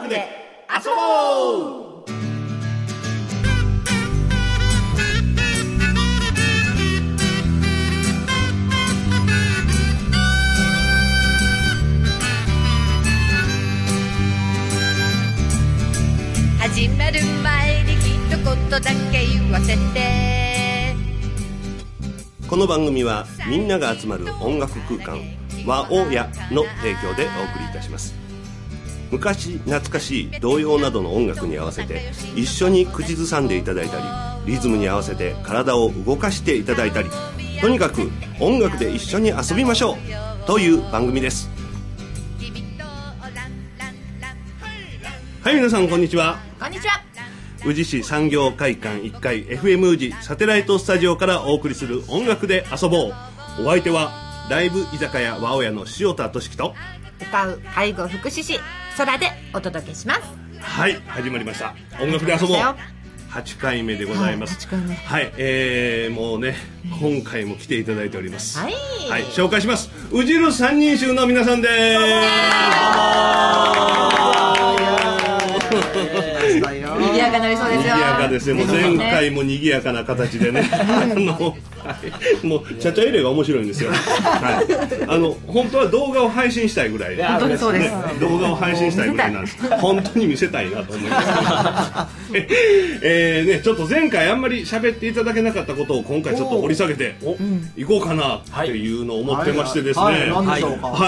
楽で遊ぼう。 始まる前に一言だけ言わせて。 この番組はみんなが集まる音楽空間和おやの提供でお送りいたします。昔懐かしい童謡などの音楽に合わせて一緒に口ずさんでいただいたり、リズムに合わせて体を動かしていただいたり、とにかく音楽で一緒に遊びましょうという番組です。はい、皆さんこんにちは。 こんにちは。 宇治市産業会館1階 FM 宇治サテライトスタジオからお送りする音楽で遊ぼう。お相手はライブ居酒屋和おやの塩田俊樹と歌う介護福祉士空でお届けします。 はい、始まりました音楽で遊ぼう8回目でございます。はい、もうね、今回も来ていただいております。はい、はい、紹介します。うじる三人衆の皆さんです。 賑やかになりそうですよ。 賑やかですね。もう前回も賑やかな形でねもうチャチャ入れが面白いんですよ。はい、本当は動画を配信したいぐらい、 本当にそうです、 動画を配信したいぐらいなんです。本当に見せたいなと思いますね、ちょっと前回あんまり喋っていただけなかったことを今回ちょっと掘り下げていこうかなっていうのを思ってましてですね。はい、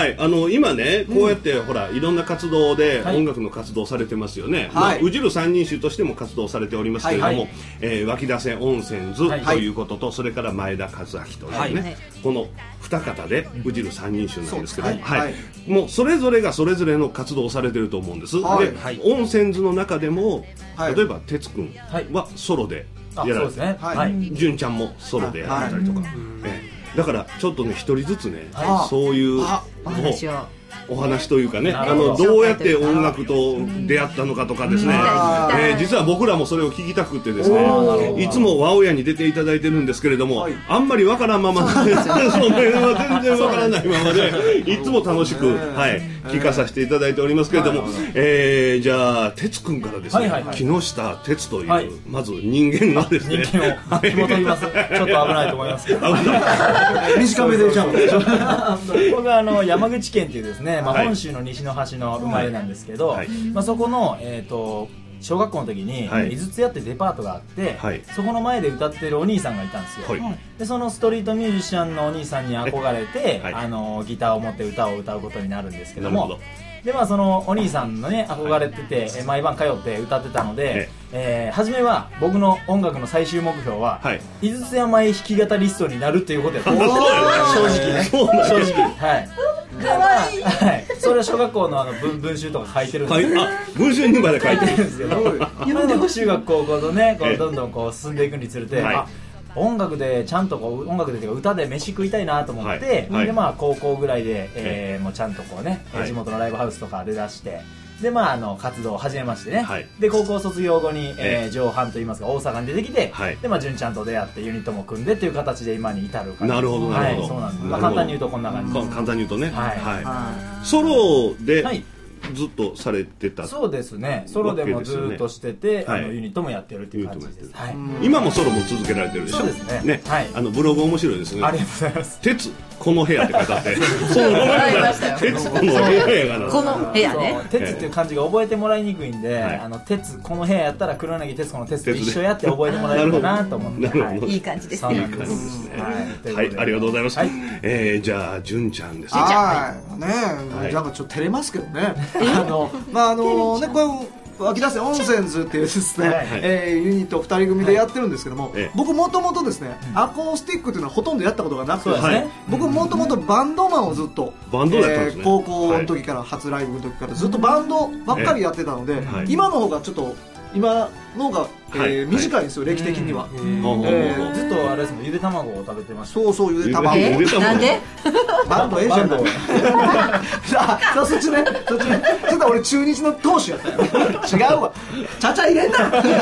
今ね、こうやってほらいろんな活動で音楽の活動されてますよね。うじる三人衆としても活動されておりますけれども、湧き出せ温泉図ということと、それから前田和明というね、この二方でうじる三人衆なんですけど、もうそれぞれがそれぞれの活動をされてると思うんです。で、温泉図の中でも例えば哲くんはソロでやられて、純ちゃんもソロでやられたりとか、だからちょっとね、一人ずつね、そういうお話というかね、どうやって音楽と出会ったのかとかですね、実は僕らもそれを聞きたくてですね、いつも和おやに出ていただいてるんですけれども、あんまりわからんままそれは全然わからないままでいつも楽しく、聞かさせていただいておりますけれども、じゃあ哲くんからですね、木下哲というまず人間がですね、 人間を紐解きます。ちょっと危ないと思いますけど、 短めでじゃあ僕は山口県っていうですね、本州の西の端の生まれなんですけど、そこの小学校の時に井筒屋ってデパートがあって、そこの前で歌ってるお兄さんがいたんですよ。でそのストリートミュージシャンのお兄さんに憧れて、ギターを持って歌を歌うことになるんですけども、でそのお兄さんのね憧れてて、毎晩通って歌ってたので、初めは僕の音楽の最終目標は、井筒屋前弾き語リストになるっていうことやったんですよ。正直ね、正直、はい。それは小学校の文集とか書いてるんですよ。 文集にまで書いてるんですけど、中学高校とね、どんどん進んでいくにつれて、音楽でちゃんと音楽でというか歌で飯食いたいなと思って、で高校ぐらいでもうちゃんと地元のライブハウスとかで出して、で活動を始めましてね、で高校卒業後に上阪といいますか大阪に出てきて、で純ちゃんと出会ってユニットも組んでっていう形で今に至るから。 なるほどなるほど。 そうなんです。簡単に言うとこんな感じ。 簡単に言うとね、ソロでずっとされてた。 そうですね、ソロでもずっとしてて、ユニットもやってるっていう感じです。 今もソロも続けられてるでしょ。 そうですね。 ブログ面白いですね。 ありがとうございます。 鉄この部屋って書いてあって、そう鉄この部屋がな、 この部屋ね、 鉄っていう漢字が覚えてもらいにくいんで、鉄この部屋やったら黒柳徹子の鉄と一緒やって覚えてもらえるかなと思って、 いい感じですね。 いい感じですね。はい、ありがとうございます。じゃあ純ちゃんですね。 ね、なんかちょっと照れますけどね。これ湧き出せ温泉図っていうですね、ユニット2人組でやってるんですけども、僕もともとですね、アコースティックっていうのはほとんどやったことがなくてですね、僕もともとバンドマンをずっと高校の時から初ライブの時からずっとバンドばっかりやってたので、今の方がちょっと今のが短いんですよ、歴的には。 ずっとあれですもん、ゆで卵を食べてました。 そうゆで卵。 なんでバンドじゃない。そっちね。ちょっと俺中日の投手やったよ。違うわ。ちゃちゃ入れんな。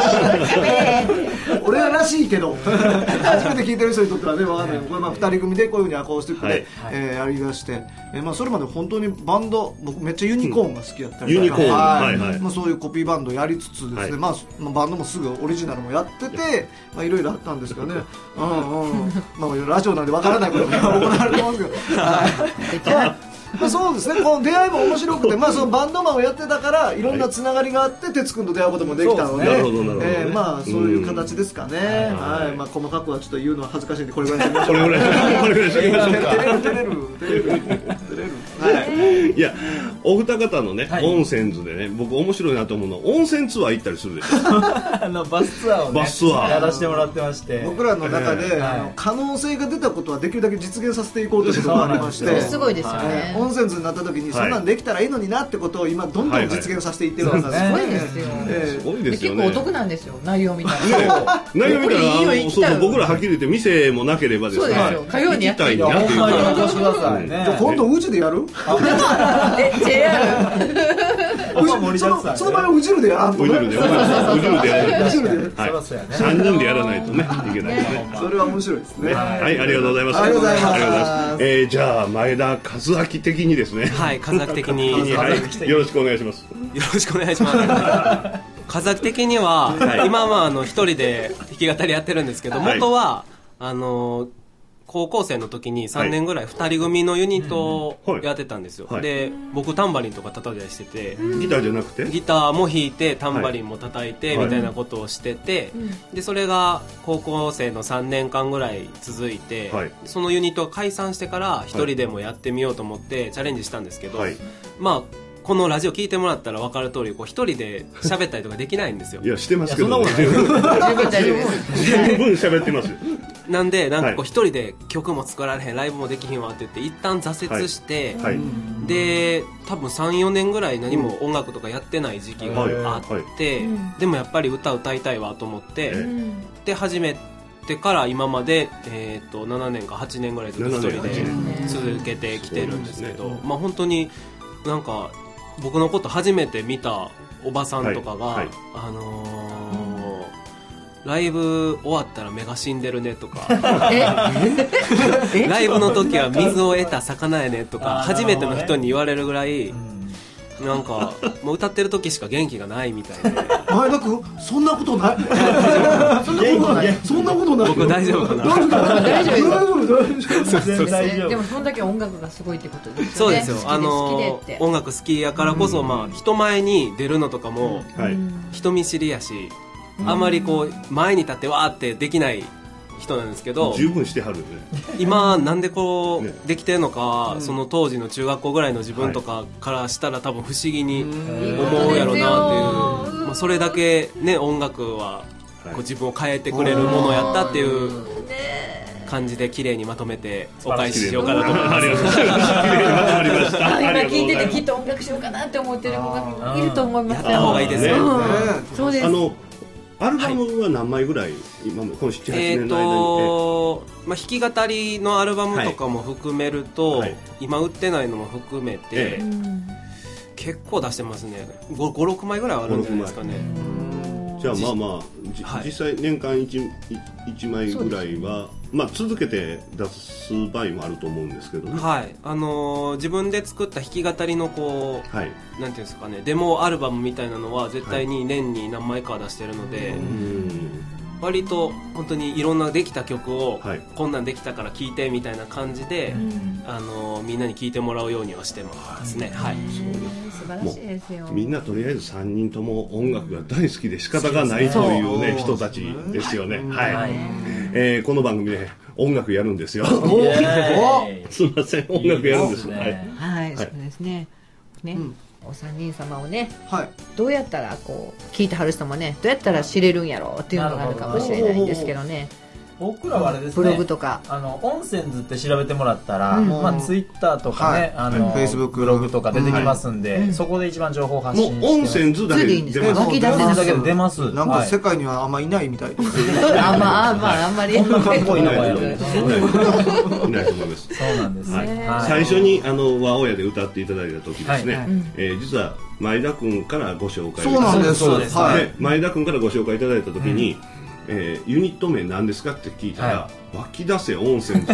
俺ららしいけど、初めて聞いてる人にとってはね、わかんない。これ2人組でこういうふうにアコースティックでやりだして、それまで本当にバンド、僕めっちゃユニコーンが好きやったり、ユニコーン、そういうコピーバンドやりつつですね、バンドもすぐオリジナルもやってて、いろいろあったんですけどね。ラジオなんでわからないことが行われてますけど。そうですね、この出会いも面白くて、そのバンドマンをやってたからいろんなつながりがあって哲君と出会うこともできたので、そういう形ですかね。細かくはちょっと言うのは恥ずかしいんでこれぐらいにしてみましょう。これぐらいにしてみましょうか。照れる。 いや、お二方のね、温泉図でね、僕面白いなと思うのは温泉ツアー行ったりするでしょ。 バスツアーをねやらせてもらってまして、 僕らの中で可能性が出たことはできるだけ実現させていこうということがありまして、 すごいですよね。 温泉図になった時にそんなんできたらいいのになってことを今どんどん実現させていってるわけです。 すごいですよ。 すごいですよね。 結構お得なんですよ、内容みたいな。 内容みたいな、僕らはっきり言って店もなければですね、行きたいなっていうか。 今度うちでやる ？JR その場合はうじるでやらんとね。うじるで 3人でやらないとねいけないですね。 それは面白いですね。 はい、ありがとうございます。ありがとうございます。じゃあ前田和明的にですね。 はい、和明的によろしくお願いします。 よろしくお願いします。和明的には今は一人で弾き語りやってるんですけど、元は高校生の時に3年ぐらい2人組のユニットをやってたんですよ。で、僕タンバリンとか叩いたりしてて、 ギターじゃなくてギターも弾いてタンバリンも叩いてみたいなことをしてて、でそれが高校生の3年間ぐらい続いて、そのユニットが解散してから1人でもやってみようと思ってチャレンジしたんですけど、このラジオ聞いてもらったら分かる通り、一人で喋ったりとかできないん挫折。 いや、してますけど、十分喋ってますよ。 なんで、一人で曲も作られへん、ライブもできひんわって言って一旦挫折して、で多分 3,4 年ぐらい何も音楽とかやってない時期があって、でもやっぱり歌いたいわと思って、で始めてから今まで、7年か8年ぐらいずっと一人で続けてきてるんですけど、本当に僕のこと初めて見たおばさんとかが、ライブ終わったら目が死んでるねとかライブの時は水を得た魚やねとか初めての人に言われるぐらい、もう歌ってる時しか元気がないみたいで。 前田君、そんなことない。そんなことない。 僕大丈夫かな。 大丈夫。でもそんだけ音楽がすごいってことですよね。 そうですよ。音楽好きやからこそ、人前に出るのとかも人見知りやし、あまり前に立ってわーってできない人なんですけど、 十分してはるよね。 今なんでできてるのか、その当時の中学校ぐらいの自分とかからしたら多分不思議に思うやろなっていう、それだけね、音楽は自分を変えてくれるものやったっていう感じで綺麗にまとめてお返ししようかなと思います。 今聞いててきっと音楽しようかなって思ってる子がいると思いますよ。 やった方がいいですよ。 そうです。 アルバムは何枚ぐらい、今この7、8年の間に、 弾き語りのアルバムとかも含めると、今売ってないのも含めて、結構出してますね。5、6枚ぐらいはあるんじゃないですかね。 じゃあ実際年間 1枚ぐらいは、続けて出す場合もあると思うんですけどね。 自分で作った弾き語りのなんていうんですかね、デモアルバムみたいなのは絶対に年に何枚か出してるので、割と本当にいろんなできた曲を、こんなんできたから聴いてみたいな感じで、みんなに聴いてもらうようにはしてますね。 素晴らしいですよ。 みんなとりあえず3人とも音楽が大好きで仕方がないというね、人たちですよね。この番組で音楽やるんですよ。すみません、音楽やるんです。 そうですね。お三人様をね、どうやったら聞いてはる人もね、どうやったら知れるんやろうっていうのがあるかもしれないんですけどね。 僕らはあれですね、 ブログとか温泉図って調べてもらったら、ツイッターとかね、 Facebook ブログとか出てきますんで、そこで一番情報発信してもう温泉図だけで出ます。 湧き出せるだけで出ます。 なんか世界にはあんまいないみたいです。 あんまり。 こんなかっこいい名前やろ。 いないと思います。 そうなんですね。 最初に和親で歌っていただいた時ですね、実は前田君からご紹介。 そうなんです。 前田君からご紹介いただいた時に、ユニット名何ですかって聞いたら、湧き出せ温泉。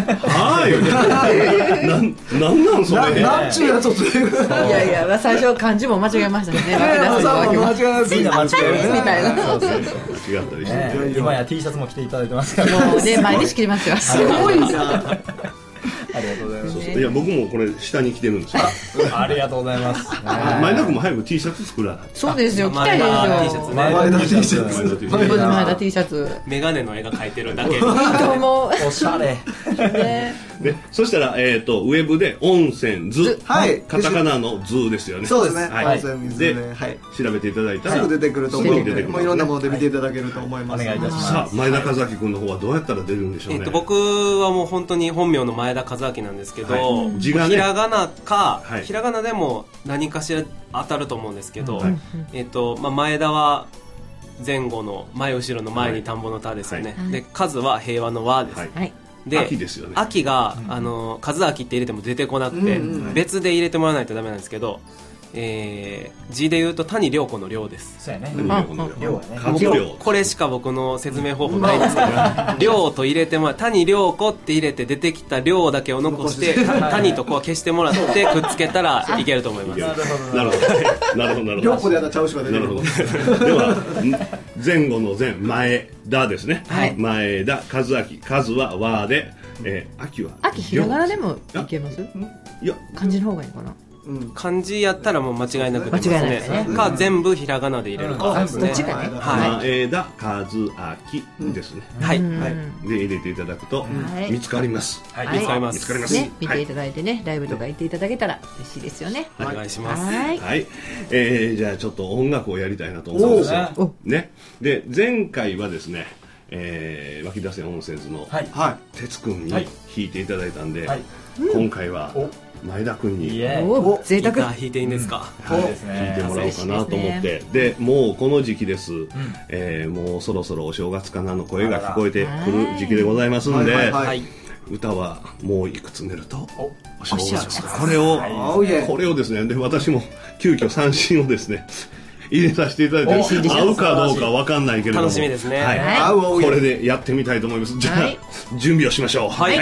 なんなんそれ。 なんちゅうやつを。 いや最初漢字も間違えましたね。 間違えます。 みんな間違えますみたいな。 違ったりして。 今や T シャツも着ていただいてますから。 もうね毎日着てますよ。 すごいな。 ありがとうございます。 いや僕もこれ下に着てるんですよ。 ありがとうございます。 前田君も早く T シャツ作らない。 そうですよ。着たいですよ。 前田 T シャツ。 前田 T シャツ。 メガネの絵が描いてるだけ。 どうも。 おしゃれ。 でそしたらウェブで温泉図、カタカナの図ですよね。 そうですね。温泉図で調べていただいたらすぐ出てくると思うので、もういろんなもので見ていただけると思います。 お願いいたします。 さあ前田和明君の方はどうやったら出るんでしょうね。 僕はもう本当に本名の前田和明なんですけど、 字がね、 ひらがなかひらがなでも何かしら当たると思うんですけど、前田は前後の前後ろの前に田んぼの田ですよね。で数は平和の和です。で秋ですよね。 秋が和明って入れても出てこなくて、別で入れてもらわないとダメなんですけど、字で言うと谷涼子の涼です。 そうやね。 これしか僕の説明方法ないんですけど、涼と入れてもらう、谷涼子って入れて出てきた涼だけを残して谷とこう消してもらってくっつけたらいけると思います。 なるほど。 涼子でやったらちゃうしが出てくる。 では前後の前前田ですね。前田和明、和は和で、秋は秋ひらがなでもいけます？ いや漢字の方がいいかな。 漢字やったらもう間違いなく出ますね。か全部ひらがなで入れるかですね。 どっちかね。 前田和明ですね。 はい。 で入れていただくと見つかります。 見つかります。 ね、見ていただいてね、ライブとか行っていただけたら嬉しいですよね。 お願いします。 はい。 じゃあちょっと音楽をやりたいなと思うんですよ。ね。で前回はですね、湧き出せ温泉図の哲君に弾いていただいたんで、今回は前田君に贅沢弾いていいんですか。 弾いてもらおうかなと思って。でもうこの時期です。もうそろそろお正月かなの声が聞こえてくる時期でございますんで、歌はもういくつ寝るとお正月。これをですね、で私も急遽三振をですね入れさせていただいて、合うかどうかわかんないけれども、 楽しみですね。 これでやってみたいと思います。じゃあ準備をしましょう。はい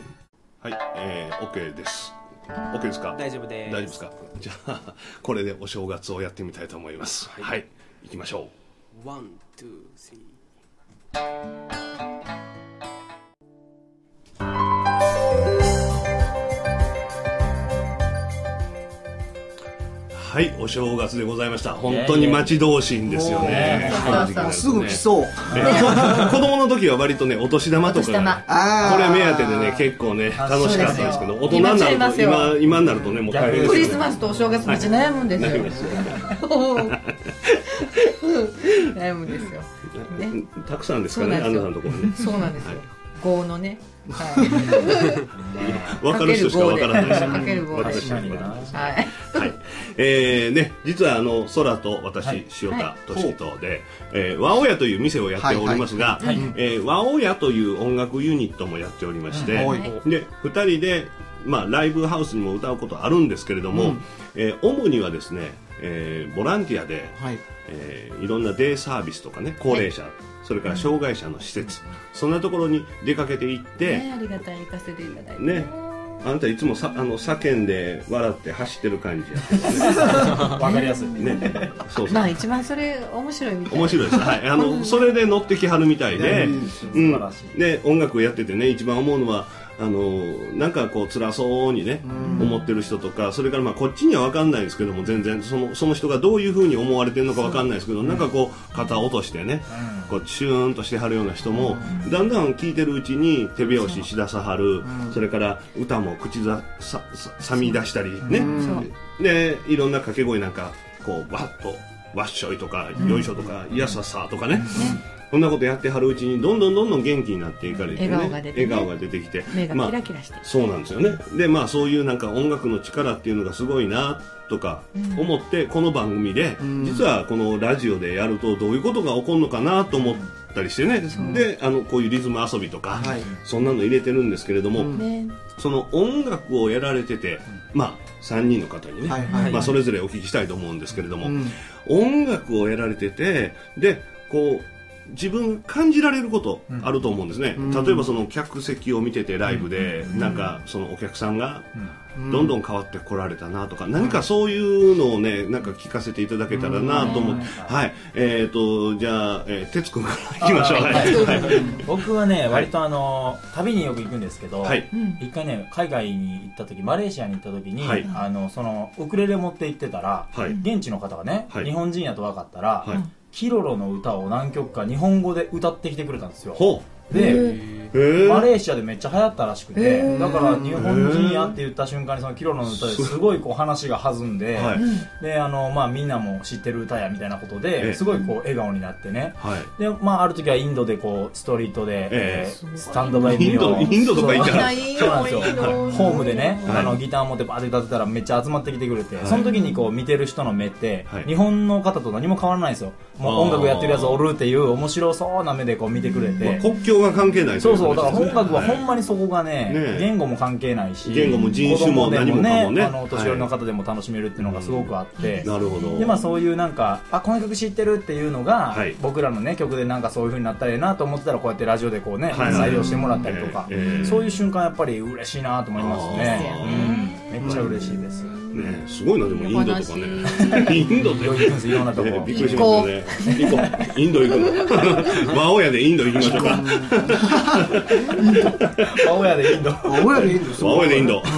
、OK です。OK ですか。 大丈夫です。 大丈夫ですか。じゃあこれでお正月をやってみたいと思います。はい、行きましょう。 1、2、3。 はい、お正月でございました。本当に待ち遠しいんですよね。 すぐ来そう。 子供の時は割とね、お年玉とかこれ目当てでね、結構ね楽しかったんですけど、大人になると今になるとね、もう大変です。 クリスマスとお正月めっちゃ悩むんですよ。悩むんですよ。 たくさんですかね、アンナさんのところね。 そうなんですよ。5のね。 分かる人しか分からないです。 かける5です。 はい。ね、実は空と私塩田俊人で和おやという店をやっておりますが、和おやという音楽ユニットもやっておりまして、で2人でライブハウスにも歌うことあるんですけれども、主にはですね、ボランティアでいろんなデイサービスとかね、高齢者、それから障害者の施設、そんなところに出かけていって、 ありがたい行かせていただいてね、あなたいつも叫んで笑って走ってる感じやってわかりやすいね。 そうそう。 一番それ面白いみたい。 面白いです。はい。それで乗ってきはるみたいで、で音楽やっててね、一番思うのはなんかこう辛そうにね思ってる人とか、それからこっちには分かんないですけども、全然その人がどういうふうに思われてるのか分かんないですけど、なんかこう肩を落としてね、こうシューンとしてはるような人もだんだん聴いてるうちに手拍子しださはる。それから歌も口さみ出したりね、でいろんな掛け声なんかこうバッとわっしょいとかよいしょとかいやささとかね、 こんなことやってはるうちにどんどん元気になっていかれてね、笑顔が出てきて、 目がキラキラして、 そうなんですよね。でまあそういうなんか音楽の力っていうのがすごいなとか思って、この番組で、実はこのラジオでやるとどういうことが起こるのかなと思ったりしてね、でこういうリズム遊びとか、そんなの入れてるんですけれども、その音楽をやられてて、まあ3人の方にね、まあそれぞれお聞きしたいと思うんですけれども、音楽をやられてて、でこう自分感じられることあると思うんですね、例えばその客席を見ててライブで、なんかそのお客さんがどんどん変わってこられたなとか、何かそういうのをねなんか聞かせていただけたらなと思って、はい、じゃあ哲くんからいきましょう。 僕はね割と旅によく行くんですけど、一回ね海外に行った時、マレーシアに行った時に、そのウクレレ持って行ってたら、現地の方がね、日本人やと分かったら、キロロの歌を何曲か日本語で歌ってきてくれたんですよ。でマレーシアでめっちゃ流行ったらしくて、だから日本人やって言った瞬間にそのキロロの歌ですごいこう話が弾んで、でまあみんなも知ってる歌やみたいなことですごいこう笑顔になってね、でまあある時はインドでこうストリートでスタンドバイミーをインドとか行ったらそうなんですよ、ホームでねギター持ってバーって歌ってたらめっちゃ集まってきてくれて、その時にこう見てる人の目って日本の方と何も変わらないんですよ。もう音楽やってるやつおるっていう面白そうな目でこう見てくれて、 国境が関係ない。 そうそう、だから音楽はほんまにそこがね、言語も関係ないし、 言語も人種も何もかもね、 お年寄りの方でも楽しめるっていうのがすごくあって、 なるほど。 でまあそういうなんかこの曲知ってるっていうのが、僕らのね曲でなんかそういう風になったらいいなと思ってたら、こうやってラジオでこうね採用してもらったりとか、そういう瞬間やっぱり嬉しいなと思いますね。めっちゃ嬉しいです。 すごいな、でもインドとかね、インドでいろんなとこびっくりしましたね。インド行くの。和親でインド行きましょうか。 和親でインド。 和親でインド。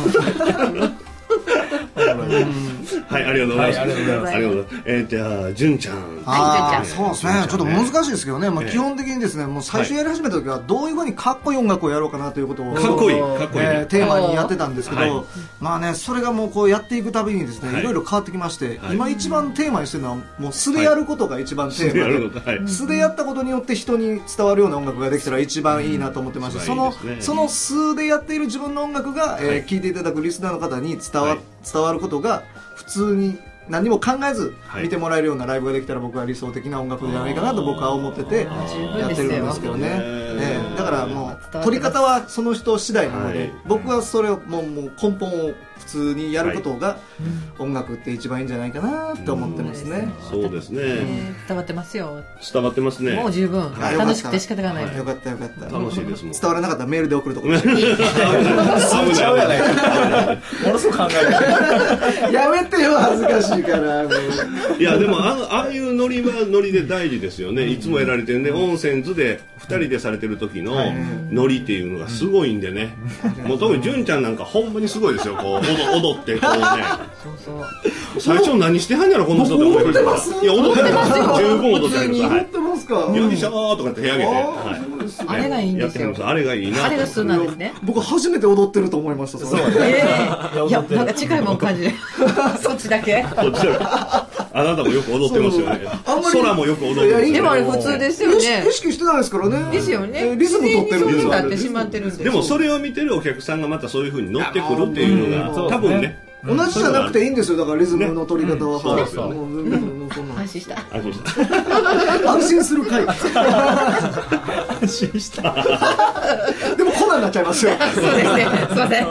はい、ありがとうございます。ありがとうございます。じゃあ純ちゃん。 そうですね。ちょっと難しいですけどね。まあ基本的にですね、もう最初やり始めた時はどういう風にかっこいい音楽をやろうかなということをかっこいいテーマにやってたんですけど、まあね、それがもうこうやっていくたびにですね、いろいろ変わってきまして、今一番テーマにしてるのはもう素でやることが一番テーマで、素でやったことによって人に伝わるような音楽ができたら一番いいなと思ってまして、その素でやっている自分の音楽が聴いていただくリスナーの方に伝わることが普通に何も考えず見てもらえるようなライブができたら、僕は理想的な音楽じゃないかなと僕は思っててやってるんですけどね。だからもう取り方はその人次第なので、僕はそれをもう根本を普通にやることが音楽って一番いいんじゃないかなって思ってますね。 そうですね。 伝わってますよ。 伝わってますね。 もう十分楽しくて仕方がない。 よかったよかった。 楽しいですもん。 伝わらなかったらメールで送るところ。 そうちゃうやないか。ものすごく考えてる。 やめてよ、恥ずかしいから。 いやでもああいうノリはノリで大事ですよね。いつもやられてるね、温泉図で2人でされてる時のノリっていうのがすごいんでね。もう特に純ちゃんなんかほんまにすごいですよ。こう踊ってこうね。最初何してはんやろこの人って思いました。いや踊ってますよ。十分踊ってます。 踊ってますか。 よいしょーとかって部屋上げて。 あれがいいんですよ。 あれがいいな。 あれが素なんですね。 僕初めて踊ってると思いました。 そう。いやなんか近いもん感じる。そっちだけ。 あなたもよく踊ってますよね。空もよく踊ってる。 でもあれ普通ですよね。 意識してないですからね。 ですよね。 リズム取ってる。 リズムなってしまってるんです。 でもそれを見てるお客さんがまたそういう風に乗ってくるっていうのが多分ね。 同じじゃなくていいんですよ。だからリズムの取り方は。 そうですよね。 安心した。 安心する回。 安心した。 でもコナンになっちゃいますよ。 そうですね。すいません。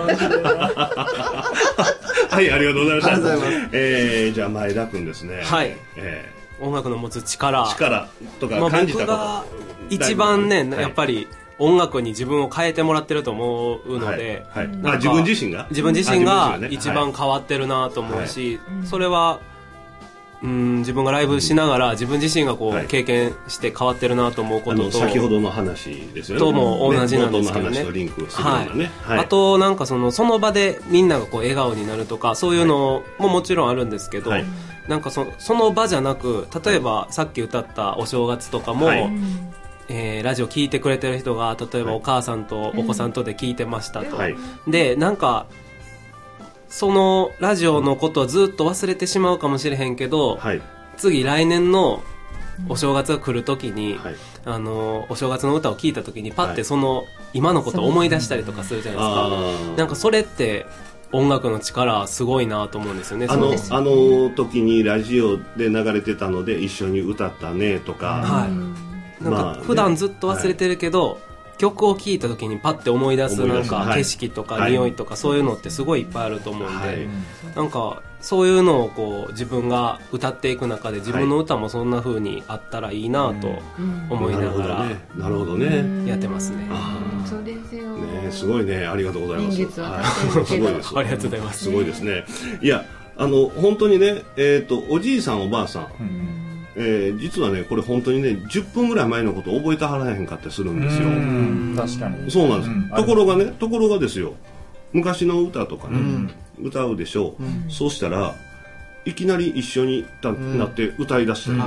はい、ありがとうございました。じゃあ前田君ですね。 はい。音楽の持つ力とか感じたこと。 僕が一番ね、やっぱり音楽に自分を変えてもらってると思うので、 自分自身が一番変わってるなと思うし、それは自分がライブしながら自分自身がこう経験して変わってるなと思うことと、 先ほどの話ですよね。 とも同じなんですけどね。あとなんかその場でみんながこう笑顔になるとかそういうのももちろんあるんですけど、なんかその場じゃなく、例えばさっき歌ったお正月とかも、ラジオ聞いてくれてる人が例えばお母さんとお子さんとで聞いてましたと、でなんかそのラジオのことをずっと忘れてしまうかもしれへんけど、次来年のお正月が来る時に、お正月の歌を聴いた時にパッてその今のことを思い出したりとかするじゃないですか。なんかそれって音楽の力すごいなと思うんですよね。あの時にラジオで流れてたので一緒に歌ったねとか、 なんか普段ずっと忘れてるけど、曲を聴いた時にパッて思い出すなんか景色とか匂いとかそういうのってすごいいっぱいあると思うんで、なんかそういうのをこう自分が歌っていく中で自分の歌もそんな風にあったらいいなと思いながらなるほどねやってますね。 そうですよね、すごいね、ありがとうございます。 すごいです。 ありがとうございます。 すごいですね。いや本当にね、おじいさんおばあさん、実はねこれ本当にね10分ぐらい前のことを覚えてはらへんかったりするんですよ。 確かにそうなんです。ところがですよ、昔の歌とかね、歌うでしょう、そうしたらいきなり一緒になって歌い出して、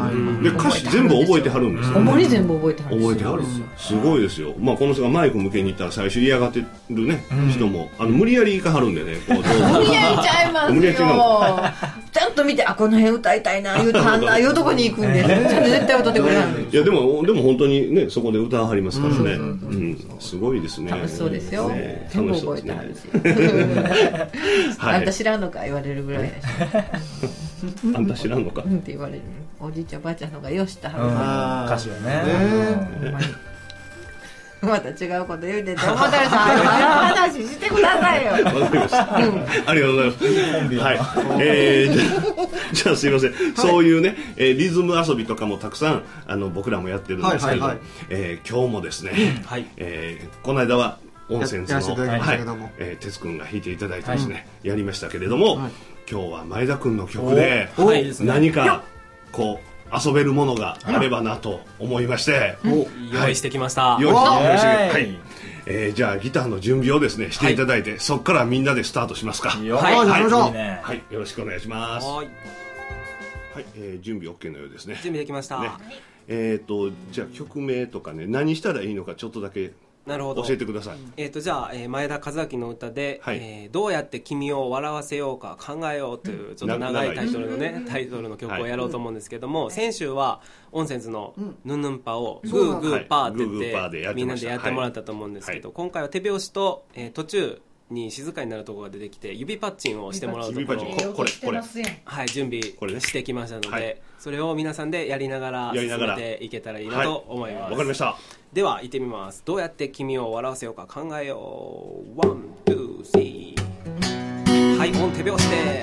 で歌詞全部覚えてはるんですよ。 思い全部覚えてはる。 覚えてはる。すごいですよ。まあこの人がマイク向けに行ったら最初嫌がってるね、人も無理やり行かはるんでね。 無理やりちゃいますよ。無理やりちゃんと見て、この辺歌いたいな言うたんないうとこに行くんで、絶対歌ってくれはる。 いやでも本当にねそこで歌わはりますからね。すごいですね。 楽しそうですよ。全部覚えてはるし。あんた知らんのか言われるぐらいだし。 あんた知らんのかって言われる。おじいちゃんばあちゃんのがよしたはる。歌詞はね。 また違うこと言うてて、おもたるさん話してくださいよ。 わかりました。ありがとうございます。はい。じゃあすいません。そういうねリズム遊びとかもたくさん僕らもやってるんですけど、今日もですね、この間は温泉の哲くんが弾いていただいてですねやりましたけれども、今日は前田くんの曲で何かこう遊べるものがあればなと思いまして用意してきました。 じゃあギターの準備をですねしていただいて、そこからみんなでスタートしますか。 はい、 よろしくお願いします。はい、準備 OK のようですね。 準備できました。 じゃあ曲名とかね何したらいいのかちょっとだけ教えてください。 じゃあ、前田和明の歌で、どうやって君を笑わせようか考えようというちょっと長いタイトルの曲をやろうと思うんですけども、先週はオンセンズのヌンヌンパをグーグーパーって言ってみんなでやってもらったと思うんですけど、今回は手拍子と途中に静かになるところが出てきて指パッチンをしてもらうところを準備してきましたので、それを皆さんでやりながら進めていけたらいいなと思います。 わかりました。 では行ってみます。どうやって君を笑わせようか考えよう。ワン、ツー、スリー。はい、オン手拍子です。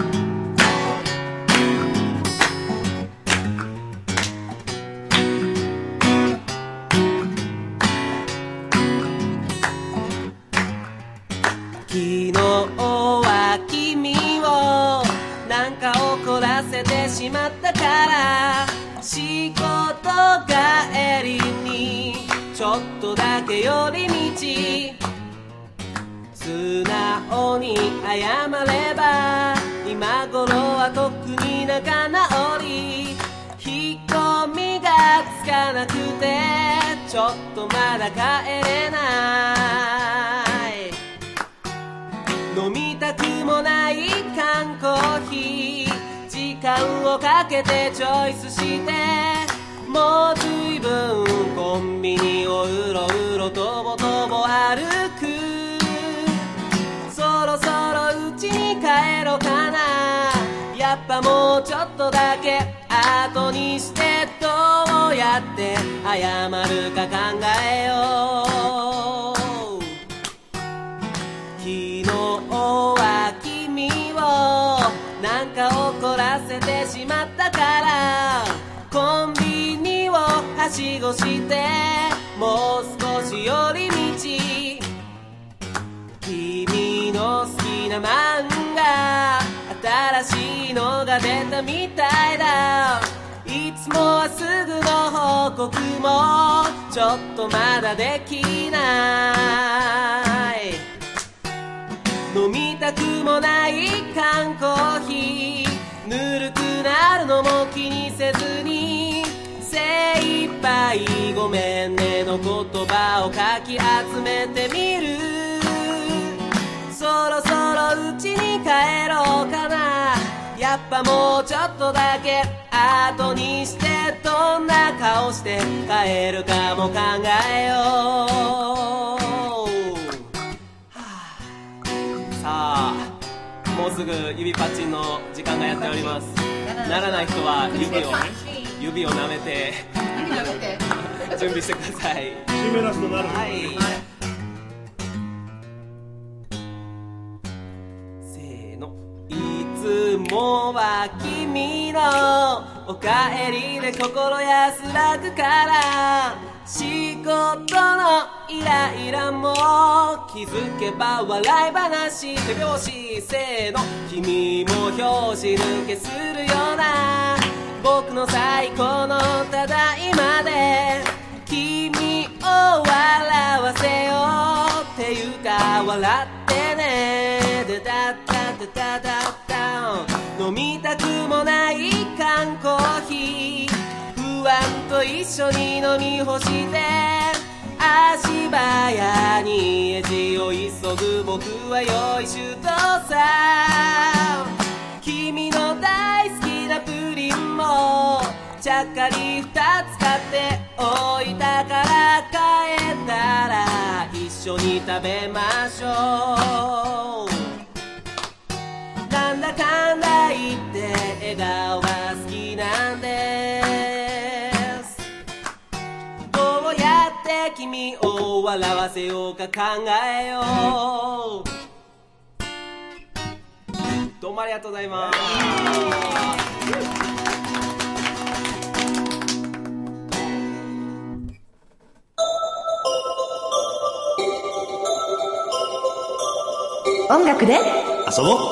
昨日は君をなんか怒らせてしまったから仕事帰りにちょっとだけ寄り道素直に謝れば今頃は特に仲直り引っ込みがつかなくてちょっとまだ帰れない飲みたくもない缶コーヒー時間をかけてチョイスしてもう随分コンビニをうろうろとぼとぼ歩くそろそろうちに帰ろうかなやっぱもうちょっとだけ後にしてどうやって謝るか考えよう昨日は君をなんか怒らせてしまったからコンビニをはしごしてもう少し寄り道君の好きな漫画新しいのが出たみたいだいつもはすぐの報告もちょっとまだできない飲みたくもない缶コーヒーぬるくなるのも気にせずに精一杯ごめんねの言葉をかき集めてみるそろそろうちに帰ろうかなやっぱもうちょっとだけ後にしてどどんな顔して帰るかも考えよう、さあもうすぐ指パッチンの時間がやっております。ならない人は指を舐めて準備してください。 締め出すとなる。 はい、せーの。いつもは君のおかえりで心安らぐから、仕事のイライラも気づけば笑い話、手拍子、せーの。君も拍子抜けするような僕の最高のただいまで君を笑わせようっていうか笑ってね、でだだだだだだ、飲みたくもない缶コーヒー、不安と一緒に飲み干して足早にエジを急ぐ僕はよい周到さ。君の大好きなプリンもちゃっかり2つ買っておいたから帰ったら一緒に食べましょう。なんだかんだ言って笑顔が好きなんです。どうやって君を笑わせようか考えよう。どうもありがとうございます。 音楽で遊ぼう。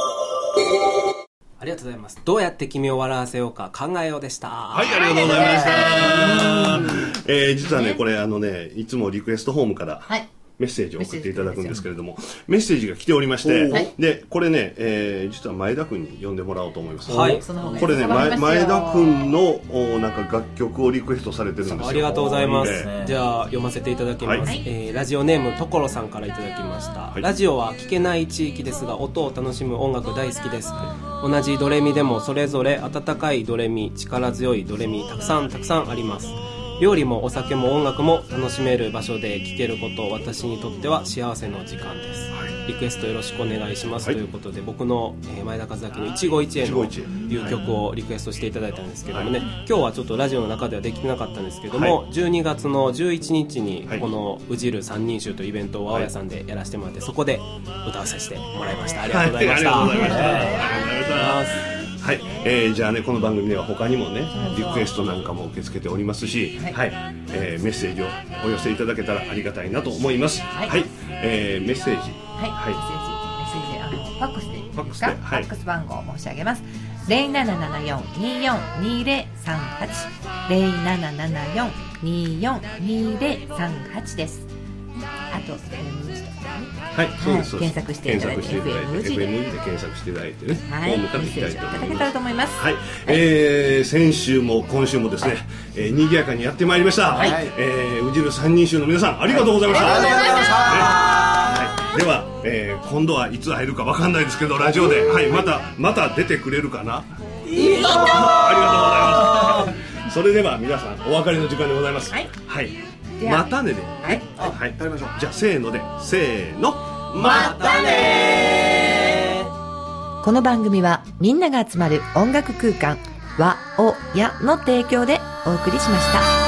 ありがとうございます。どうやって君を笑わせようか考えようでした。 はい、ありがとうございました。実はね、これいつもリクエストホームから、メッセージを送っていただくんですけれども、メッセージが来ておりまして、でこれね、実は前田君に読んでもらおうと思います。はい、これね、前田君のなんか楽曲をリクエストされてるんですよ。 ありがとうございます。じゃあ読ませていただきます。ラジオネームところさんからいただきました。ラジオは聞けない地域ですが音を楽しむ音楽大好きです。同じドレミでもそれぞれ温かいドレミ、力強いドレミ、たくさんあります。料理もお酒も音楽も楽しめる場所で聴けること、私にとっては幸せの時間です。リクエストよろしくお願いします、ということで、僕の前田和明の一期一会のいう曲をリクエストしていただいたんですけどもね、今日はちょっとラジオの中ではできてなかったんですけども、12月の11日にこのうじる三人衆というイベントを青屋さんでやらせてもらって、そこで歌わせてもらいました。ありがとうございました。ありがとうございます。 はい、じゃあね、この番組では他にもねリクエストなんかも受け付けておりますし、メッセージをお寄せいただけたらありがたいなと思います。メッセージ、メッセージファックスでいいですか？ファックス番号を申し上げます。0774-242038 0774-242038です。あとそうです。 検索していただいて FM で検索していただいてね、ホームから行きたいと思います。いただけたらと思います。 先週も今週もですね、賑やかにやってまいりました。うじる三人衆の皆さんありがとうございました。では、今度はいつ会えるかわかんないですけど、ラジオでまた出てくれるかな。ありがとうございます。それでは皆さんお別れの時間でございます。またねで。食べましょう。じゃあせーので、せーの、またね。 この番組はみんなが集まる音楽空間和おやの提供でお送りしました。